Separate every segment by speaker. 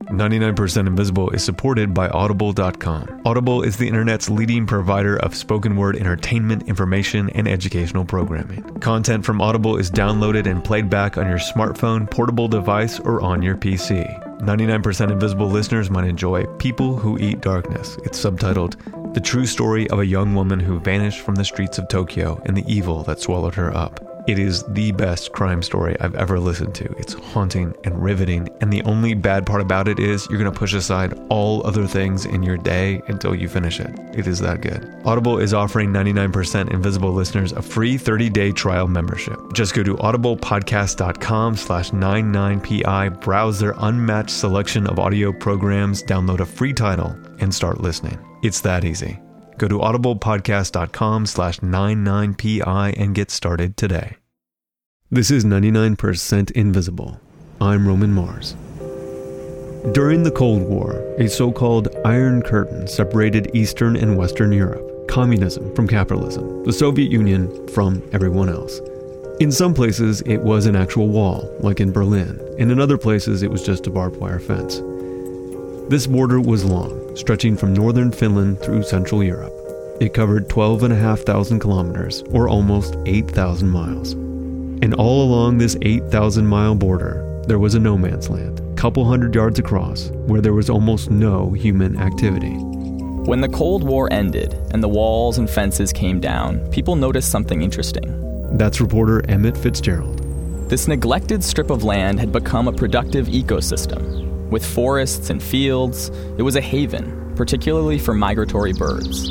Speaker 1: 99% Invisible is supported by Audible.com. Audible is the internet's leading provider of spoken word entertainment, information, and educational programming. Content from Audible is downloaded and played back on your smartphone, portable device, or on your PC. 99% Invisible listeners might enjoy People Who Eat Darkness. It's subtitled The True Story of a Young Woman Who Vanished from the Streets of Tokyo and the Evil That Swallowed Her Up. It is the best crime story I've ever listened to. It's haunting and riveting, and the only bad part about it is you're going to push aside all other things in your day until you finish it. It is that good. Audible is offering 99% Invisible listeners a free 30-day trial membership. Just go to audiblepodcast.com/99pi, browse their unmatched selection of audio programs, download a free title, and start listening. It's that easy. Go to audiblepodcast.com/99pi and get started today. This is 99% Invisible. I'm Roman Mars. During the Cold War, a so-called Iron Curtain separated Eastern and Western Europe, communism from capitalism, the Soviet Union from everyone else. In some places, it was an actual wall, like in Berlin, and in other places, it was just a barbed wire fence. This border was long, stretching from northern Finland through Central Europe. It covered 12,500 kilometers, or almost 8,000 miles. And all along this 8,000-mile border, there was a no man's land, a couple hundred yards across, where there was almost no human activity.
Speaker 2: When the Cold War ended and the walls and fences came down, people noticed something interesting.
Speaker 1: That's reporter Emmett Fitzgerald.
Speaker 2: This neglected strip of land had become a productive ecosystem. With forests and fields, it was a haven, particularly for migratory birds.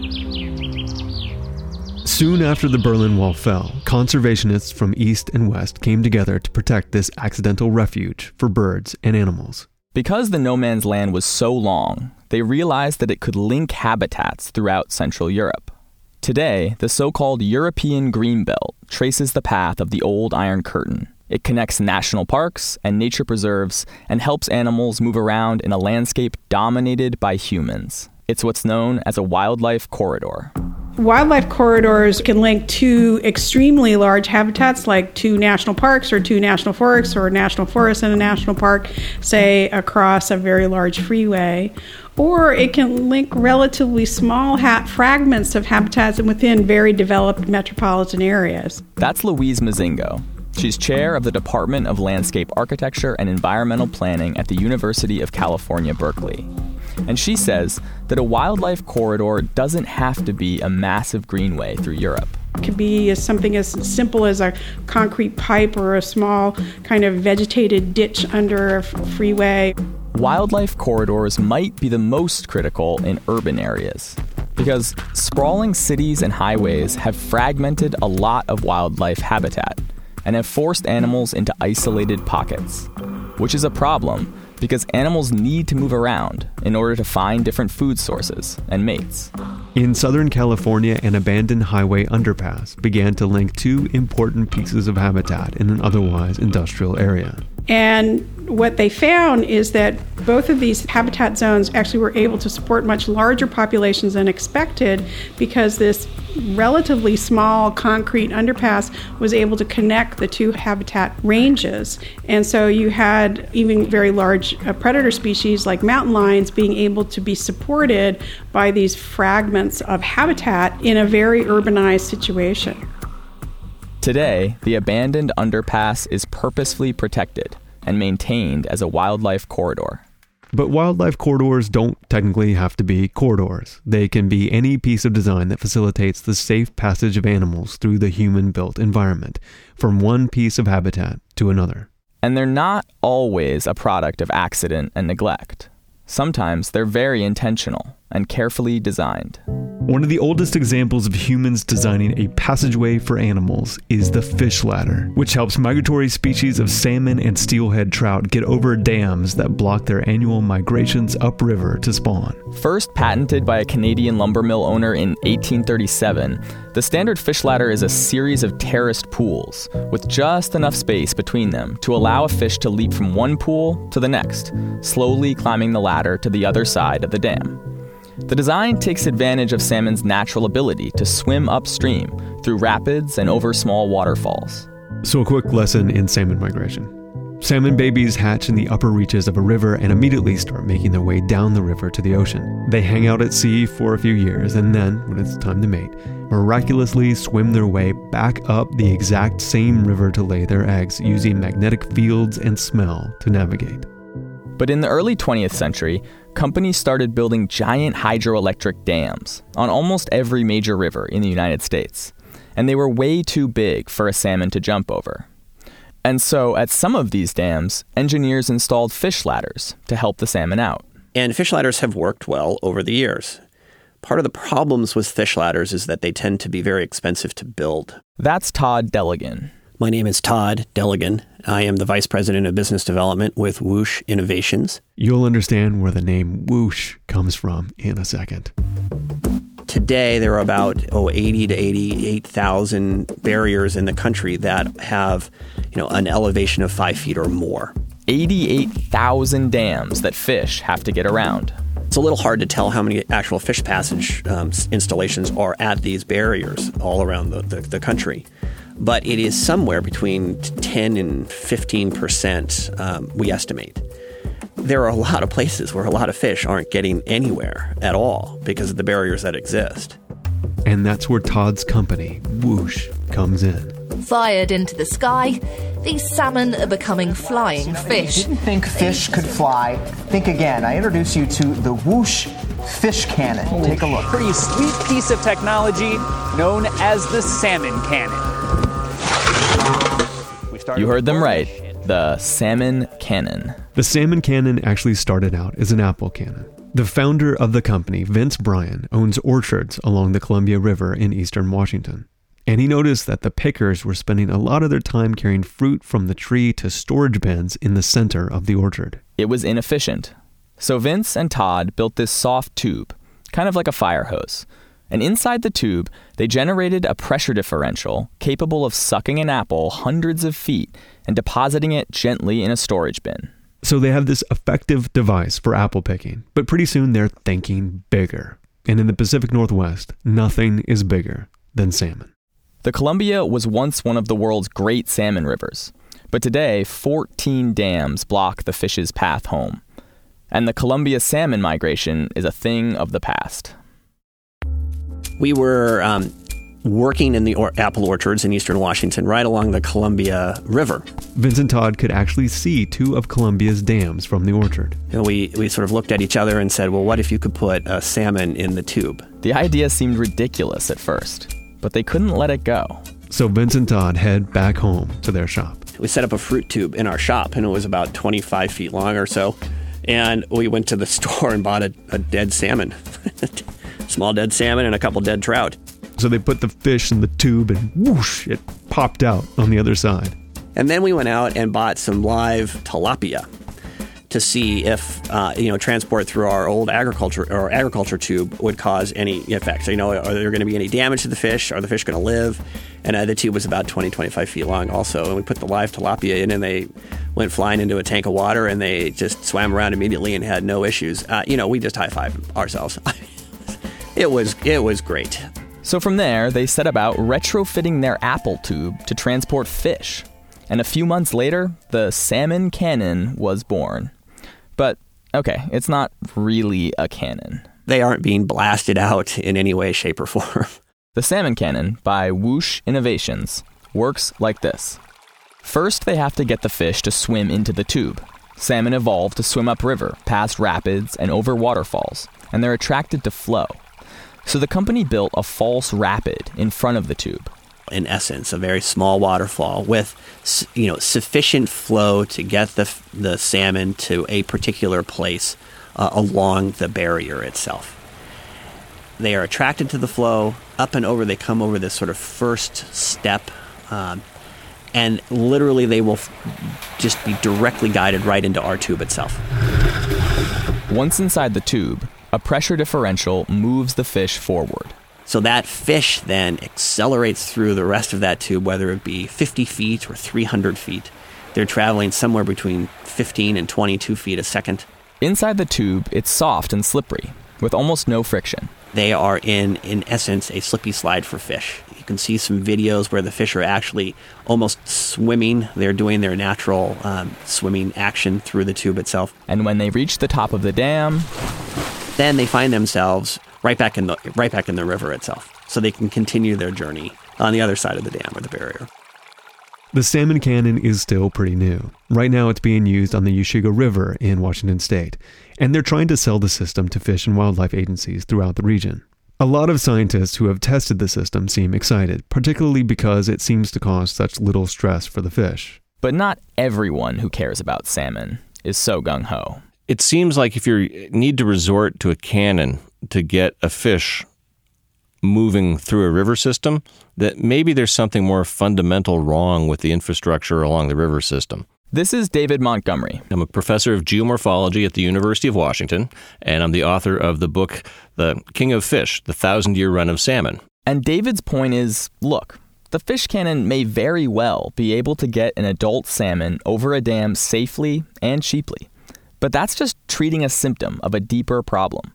Speaker 1: Soon after the Berlin Wall fell, conservationists from East and West came together to protect this accidental refuge for birds and animals.
Speaker 2: Because the no man's land was so long, they realized that it could link habitats throughout Central Europe. Today, the so-called European Greenbelt traces the path of the old Iron Curtain. It connects national parks and nature preserves and helps animals move around in a landscape dominated by humans. It's what's known as a wildlife corridor.
Speaker 3: Wildlife corridors can link two extremely large habitats, like two national parks or two national forests, or a national forest and a national park, say across a very large freeway. Or it can link relatively small fragments of habitats within very developed metropolitan areas.
Speaker 2: That's Louise Mazingo. She's chair of the Department of Landscape Architecture and Environmental Planning at the University of California, Berkeley. And she says that a wildlife corridor doesn't have to be a massive greenway through Europe.
Speaker 3: It could be something as simple as a concrete pipe or a small kind of vegetated ditch under a freeway.
Speaker 2: Wildlife corridors might be the most critical in urban areas, because sprawling cities and highways have fragmented a lot of wildlife habitat and have forced animals into isolated pockets, which is a problem because animals need to move around in order to find different food sources and mates.
Speaker 1: In Southern California, an abandoned highway underpass began to link two important pieces of habitat in an otherwise industrial area.
Speaker 3: And what they found is that both of these habitat zones actually were able to support much larger populations than expected, because this relatively small concrete underpass was able to connect the two habitat ranges. And so you had even very large predator species like mountain lions being able to be supported by these fragments of habitat in a very urbanized situation.
Speaker 2: Today, the abandoned underpass is purposefully protected and maintained as a wildlife corridor.
Speaker 1: But wildlife corridors don't technically have to be corridors. They can be any piece of design that facilitates the safe passage of animals through the human-built environment, from one piece of habitat to another.
Speaker 2: And they're not always a product of accident and neglect. Sometimes they're very intentional and carefully designed.
Speaker 1: One of the oldest examples of humans designing a passageway for animals is the fish ladder, which helps migratory species of salmon and steelhead trout get over dams that block their annual migrations upriver to spawn.
Speaker 2: First patented by a Canadian lumber mill owner in 1837, the standard fish ladder is a series of terraced pools with just enough space between them to allow a fish to leap from one pool to the next, slowly climbing the ladder to the other side of the dam. The design takes advantage of salmon's natural ability to swim upstream through rapids and over small waterfalls.
Speaker 1: So a quick lesson in salmon migration. Salmon babies hatch in the upper reaches of a river and immediately start making their way down the river to the ocean. They hang out at sea for a few years and then, when it's time to mate, miraculously swim their way back up the exact same river to lay their eggs, using magnetic fields and smell to navigate.
Speaker 2: But in the early 20th century, companies started building giant hydroelectric dams on almost every major river in the United States. And they were way too big for a salmon to jump over. And so at some of these dams, engineers installed fish ladders to help the salmon out.
Speaker 4: And fish ladders have worked well over the years. Part of the problems with fish ladders is that they tend to be very expensive to build.
Speaker 2: That's Todd Deligan.
Speaker 4: My name is Todd Deligan. I am the Vice President of Business Development with Whoosh Innovations.
Speaker 1: You'll understand where the name Whoosh comes from in a second.
Speaker 4: Today, there are about 80 to 88,000 barriers in the country that have, an elevation of 5 feet or more.
Speaker 2: 88,000 dams that fish have to get around.
Speaker 4: It's a little hard to tell how many actual fish passage installations are at these barriers all around the country. But it is somewhere between 10 and 15%, we estimate. There are a lot of places where a lot of fish aren't getting anywhere at all because of the barriers that exist.
Speaker 1: And that's where Todd's company, Whoosh, comes in.
Speaker 5: Fired into the sky, these salmon are becoming flying fish.
Speaker 6: You didn't think fish could fly? Think again. I introduce you to the Whoosh Fish Cannon. Take a look.
Speaker 7: Pretty sweet piece of technology known as the Salmon Cannon.
Speaker 2: You heard them right. The Salmon Cannon.
Speaker 1: The Salmon Cannon actually started out as an apple cannon. The founder of the company, Vince Bryan, owns orchards along the Columbia River in eastern Washington. And he noticed that the pickers were spending a lot of their time carrying fruit from the tree to storage bins in the center of the orchard.
Speaker 2: It was inefficient. So Vince and Todd built this soft tube, kind of like a fire hose. And inside the tube, they generated a pressure differential capable of sucking an apple hundreds of feet and depositing it gently in a storage bin.
Speaker 1: So they have this effective device for apple picking, but pretty soon they're thinking bigger. And in the Pacific Northwest, nothing is bigger than salmon.
Speaker 2: The Columbia was once one of the world's great salmon rivers, but today 14 dams block the fish's path home. And the Columbia salmon migration is a thing of the past.
Speaker 4: We were working in the apple orchards in eastern Washington, right along the Columbia River.
Speaker 1: Vince and Todd could actually see two of Columbia's dams from the orchard.
Speaker 4: And we sort of looked at each other and said, well, what if you could put a salmon in the tube?
Speaker 2: The idea seemed ridiculous at first, but they couldn't let it go.
Speaker 1: So Vince and Todd head back home to their shop.
Speaker 4: We set up a fruit tube in our shop, and it was about 25 feet long or so. And we went to the store and bought a dead salmon. Small dead salmon and a couple dead trout.
Speaker 1: So they put the fish in the tube and whoosh, it popped out on the other side.
Speaker 4: And then we went out and bought some live tilapia to see if, transport through our old agriculture tube would cause any effect. So, are there going to be any damage to the fish? Are the fish going to live? And the tube was about 20, 25 feet long also. And we put the live tilapia in and they went flying into a tank of water and they just swam around immediately and had no issues. We just high-fived ourselves. It was great.
Speaker 2: So from there, they set about retrofitting their apple tube to transport fish. And a few months later, the Salmon Cannon was born. But, okay, it's not really a cannon.
Speaker 4: They aren't being blasted out in any way, shape, or form.
Speaker 2: The Salmon Cannon, by Whoosh Innovations, works like this. First, they have to get the fish to swim into the tube. Salmon evolved to swim upriver, past rapids, and over waterfalls, and they're attracted to flow. So the company built a false rapid in front of the tube.
Speaker 4: In essence, a very small waterfall with, sufficient flow to get the salmon to a particular place along the barrier itself. They are attracted to the flow, up and over, they come over this sort of first step, and literally they will just be directly guided right into our tube itself.
Speaker 2: Once inside the tube, a pressure differential moves the fish forward.
Speaker 4: So that fish then accelerates through the rest of that tube, whether it be 50 feet or 300 feet. They're traveling somewhere between 15 and 22 feet a second.
Speaker 2: Inside the tube, it's soft and slippery, with almost no friction.
Speaker 4: They are in essence, a slippy slide for fish. can see some videos where the fish are actually almost swimming. They're doing their natural swimming action through the tube itself.
Speaker 2: And when they reach the top of the dam,
Speaker 4: then they find themselves right back in the river itself. So they can continue their journey on the other side of the dam or the barrier.
Speaker 1: The salmon cannon is still pretty new. Right now it's being used on the Ushiga River in Washington State, and they're trying to sell the system to fish and wildlife agencies throughout the region. A lot of scientists who have tested the system seem excited, particularly because it seems to cause such little stress for the fish.
Speaker 2: But not everyone who cares about salmon is so gung-ho.
Speaker 8: It seems like if you need to resort to a cannon to get a fish moving through a river system, that maybe there's something more fundamental wrong with the infrastructure along the river system.
Speaker 2: This is David Montgomery.
Speaker 8: I'm a professor of geomorphology at the University of Washington, and I'm the author of the book, The King of Fish, The 1,000-Year Run of Salmon.
Speaker 2: And David's point is, look, the fish cannon may very well be able to get an adult salmon over a dam safely and cheaply, but that's just treating a symptom of a deeper problem.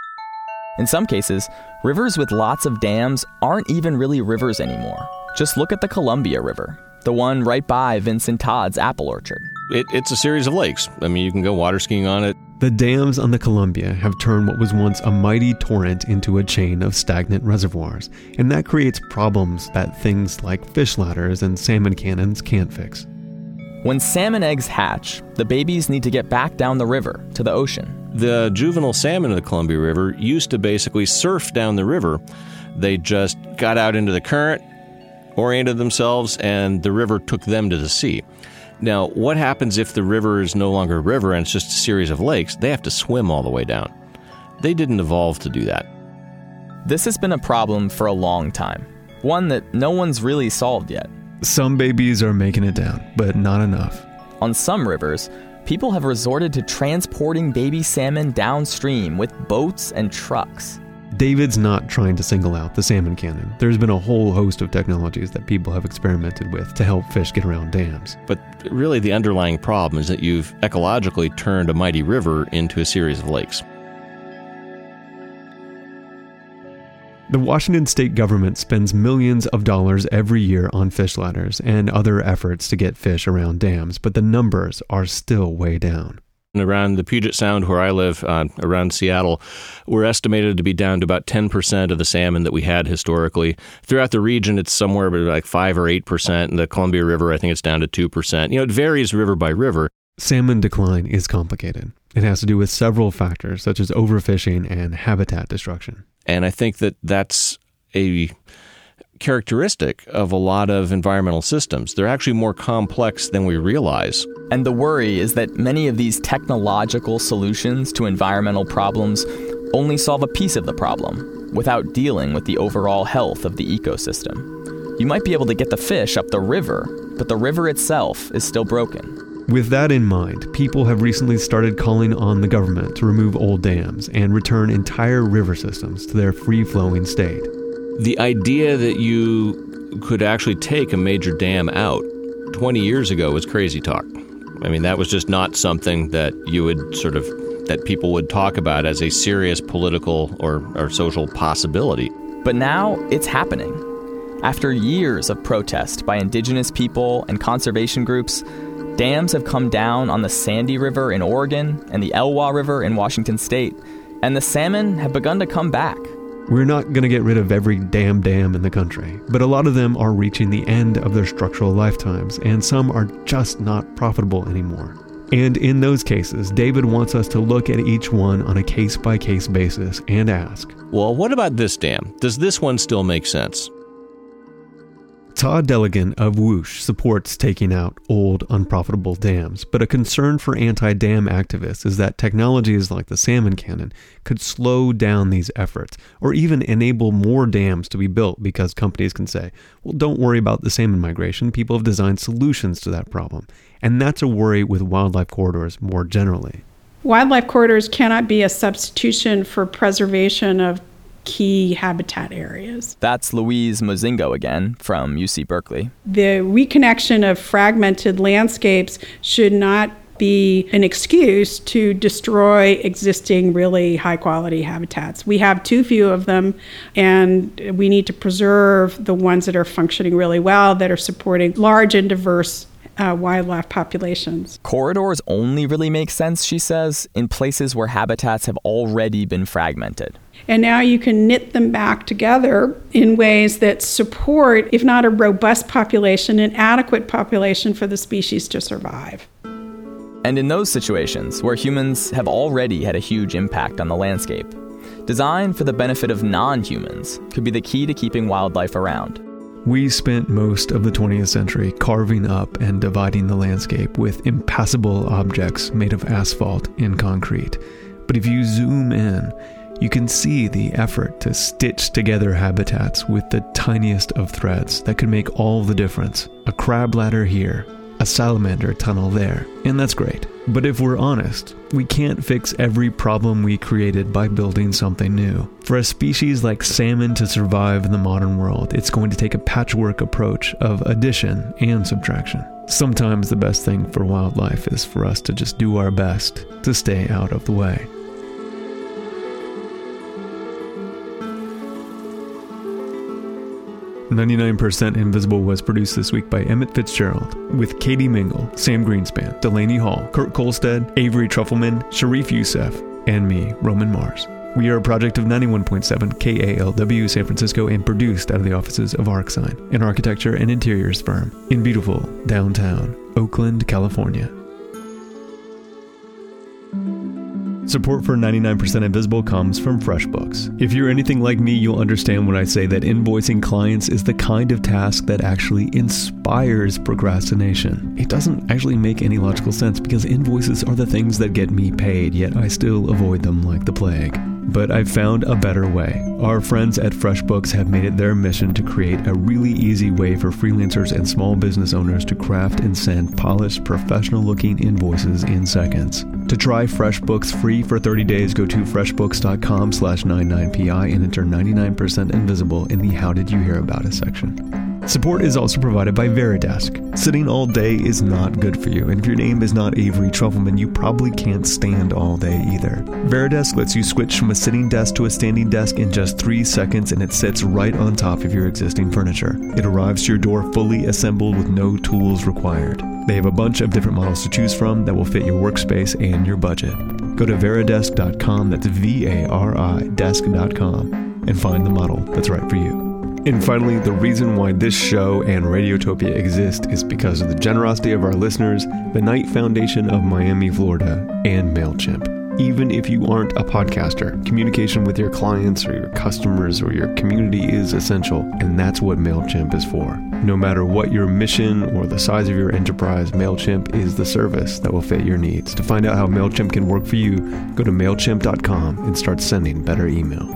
Speaker 2: In some cases, rivers with lots of dams aren't even really rivers anymore. Just look at the Columbia River, the one right by Vincent Todd's apple orchard.
Speaker 8: It's a series of lakes. I mean, you can go water skiing on it.
Speaker 1: The dams on the Columbia have turned what was once a mighty torrent into a chain of stagnant reservoirs, and that creates problems that things like fish ladders and salmon cannons can't fix.
Speaker 2: When salmon eggs hatch, the babies need to get back down the river to the ocean.
Speaker 8: The juvenile salmon of the Columbia River used to basically surf down the river. They just got out into the current, oriented themselves, and the river took them to the sea. Now, what happens if the river is no longer a river and it's just a series of lakes? They have to swim all the way down. They didn't evolve to do that.
Speaker 2: This has been a problem for a long time, one that no one's really solved yet.
Speaker 1: Some babies are making it down, but not enough.
Speaker 2: On some rivers, people have resorted to transporting baby salmon downstream with boats and trucks.
Speaker 1: David's not trying to single out the salmon cannon. There's been a whole host of technologies that people have experimented with to help fish get around dams.
Speaker 8: But really the underlying problem is that you've ecologically turned a mighty river into a series of lakes.
Speaker 1: The Washington state government spends millions of dollars every year on fish ladders and other efforts to get fish around dams, but the numbers are still way down.
Speaker 8: Around the Puget Sound, where I live, around Seattle, we're estimated to be down to about 10% of the salmon that we had historically. Throughout the region, it's somewhere like 5 or 8%. In the Columbia River, I think it's down to 2%. It varies river by river.
Speaker 1: Salmon decline is complicated. It has to do with several factors, such as overfishing and habitat destruction.
Speaker 8: And I think that that's a characteristic of a lot of environmental systems. They're actually more complex than we realize.
Speaker 2: And the worry is that many of these technological solutions to environmental problems only solve a piece of the problem without dealing with the overall health of the ecosystem. You might be able to get the fish up the river, but the river itself is still broken.
Speaker 1: With that in mind, people have recently started calling on the government to remove old dams and return entire river systems to their free-flowing state.
Speaker 8: The idea that you could actually take a major dam out 20 years ago was crazy talk. I mean, that was just not something that you would that people would talk about as a serious political or social possibility.
Speaker 2: But now it's happening. After years of protest by indigenous people and conservation groups, dams have come down on the Sandy River in Oregon and the Elwha River in Washington State, and the salmon have begun to come back.
Speaker 1: We're not going to get rid of every damn dam in the country, but a lot of them are reaching the end of their structural lifetimes, and some are just not profitable anymore. And in those cases, David wants us to look at each one on a case-by-case basis and ask,
Speaker 8: well, what about this dam? Does this one still make sense?
Speaker 1: Todd Deligan of Whoosh supports taking out old, unprofitable dams, but a concern for anti-dam activists is that technologies like the salmon cannon could slow down these efforts, or even enable more dams to be built because companies can say, well, don't worry about the salmon migration, people have designed solutions to that problem. And that's a worry with wildlife corridors more generally.
Speaker 3: Wildlife corridors cannot be a substitution for preservation of key habitat areas.
Speaker 2: That's Louise Mozingo again from UC Berkeley.
Speaker 3: The reconnection of fragmented landscapes should not be an excuse to destroy existing really high-quality habitats. We have too few of them, and we need to preserve the ones that are functioning really well, that are supporting large and diverse wildlife populations.
Speaker 2: Corridors only really make sense, she says, in places where habitats have already been fragmented.
Speaker 3: And now you can knit them back together in ways that support, if not a robust population, an adequate population for the species to survive.
Speaker 2: And in those situations where humans have already had a huge impact on the landscape, design for the benefit of non-humans could be the key to keeping wildlife around.
Speaker 1: We spent most of the 20th century carving up and dividing the landscape with impassable objects made of asphalt and concrete. But if you zoom in, you can see the effort to stitch together habitats with the tiniest of threads that could make all the difference. A crab ladder here, a salamander tunnel there, and that's great. But if we're honest, we can't fix every problem we created by building something new. For a species like salmon to survive in the modern world, it's going to take a patchwork approach of addition and subtraction. Sometimes the best thing for wildlife is for us to just do our best to stay out of the way. "99% Invisible" was produced this week by Emmett Fitzgerald, with Katie Mingle, Sam Greenspan, Delaney Hall, Kurt Kolstad, Avery Trufelman, Sharif Youssef, and me, Roman Mars. We are a project of 91.7 KALW San Francisco and produced out of the offices of ArcSign, an architecture and interiors firm in beautiful downtown Oakland, California. Support for 99% Invisible comes from FreshBooks. If you're anything like me, you'll understand when I say that invoicing clients is the kind of task that actually inspires procrastination. It doesn't actually make any logical sense because invoices are the things that get me paid, yet I still avoid them like the plague. But I've found a better way. Our friends at FreshBooks have made it their mission to create a really easy way for freelancers and small business owners to craft and send polished, professional-looking invoices in seconds. To try FreshBooks free for 30 days, go to freshbooks.com/99pi and enter 99% Invisible in the How Did You Hear About Us section. Support is also provided by Veridesk. Sitting all day is not good for you, and if your name is not Avery Trufelman, you probably can't stand all day either. Veridesk lets you switch from a sitting desk to a standing desk in just 3 seconds, and it sits right on top of your existing furniture. It arrives to your door fully assembled with no tools required. They have a bunch of different models to choose from that will fit your workspace and your budget. Go to veridesk.com, that's VARI desk.com, and find the model that's right for you. And finally, the reason why this show and Radiotopia exist is because of the generosity of our listeners, the Knight Foundation of Miami, Florida, and MailChimp. Even if you aren't a podcaster, communication with your clients or your customers or your community is essential, and that's what MailChimp is for. No matter what your mission or the size of your enterprise, MailChimp is the service that will fit your needs. To find out how MailChimp can work for you, go to MailChimp.com and start sending better email.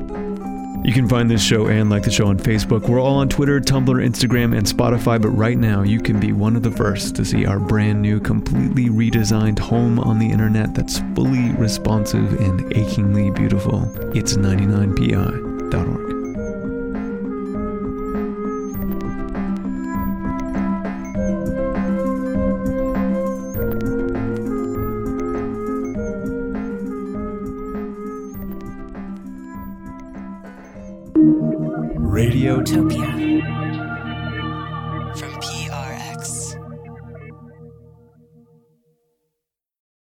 Speaker 1: You can find this show and like the show on Facebook. We're all on Twitter, Tumblr, Instagram, and Spotify, but right now you can be one of the first to see our brand new, completely redesigned home on the internet that's fully responsive and achingly beautiful. It's 99pi.org.
Speaker 9: Radiotopia.